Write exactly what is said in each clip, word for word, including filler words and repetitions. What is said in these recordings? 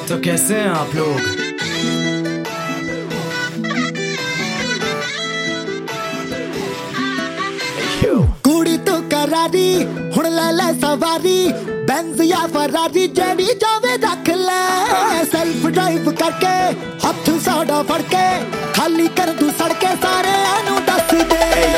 तो कैसे हैं आप लोग? कुड़ी तो करारी हुण ले ले सवारी बेंज या फरारी जेडी जावे रख ले सेल्फ ड्राइव करके हाथ साड़ा फड़ के खाली कर दूं सड़के सारे आनू दस दे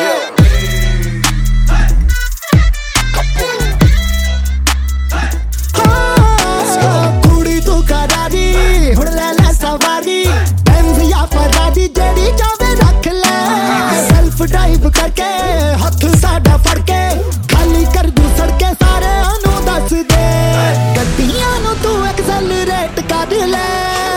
ड्राइव करके हाथ साड़ा फड़ के खाली कर दूं सड़के सारे आनू दस दे गड्डियां नू तू एक्सेलरेट कर ले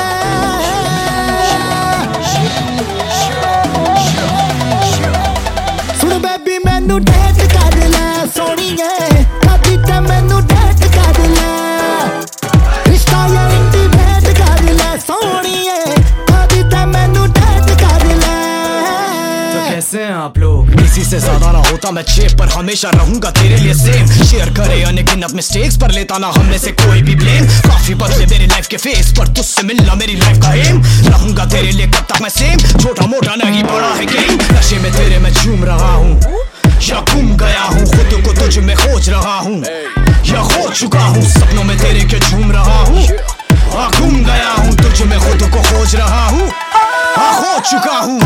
सुन बेबी मैनू डेट कर ले सोहणीए कदी ते मैनू डेट कर ले रिश्ता या इंटीमेट कर ले सोहणीए कदी ते मैनू डेट कर ले कैसे हैं आप लोग? किसी से ज्यादा ना होता मैं चेप पर हमेशा रहूंगा तेरे लिए सेम शेयर करे अनगिनत मिस्टेक्स पर लेता ना हमने से कोई भी ब्लेम काफी बदले मेरी लाइफ के फेस पर तुझसे मिलना मेरी लाइफ का एम रहूंगा तेरे लिए कब तक मैं सेम छोटा मोटा नहीं बड़ा है गेम नशे में तेरे मैं झूम रहा हूँ या घूम गया हूँ खुद को तुझ में खोज रहा हूँ या खो चुका हूँ सपनों में तेरे के झूम रहा हूँ घूम गया हूँ तुझ में खुद को खोज रहा हूँ खो चुका हूँ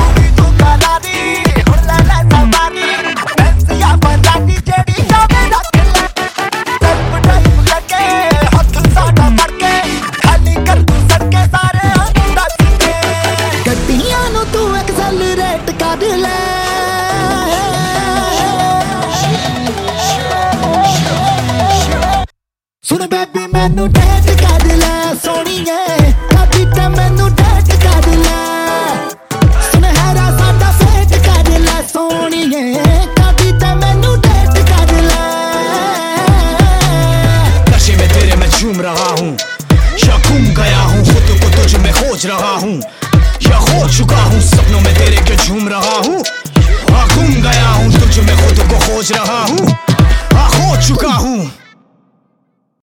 सुन बेबी मैनू डेट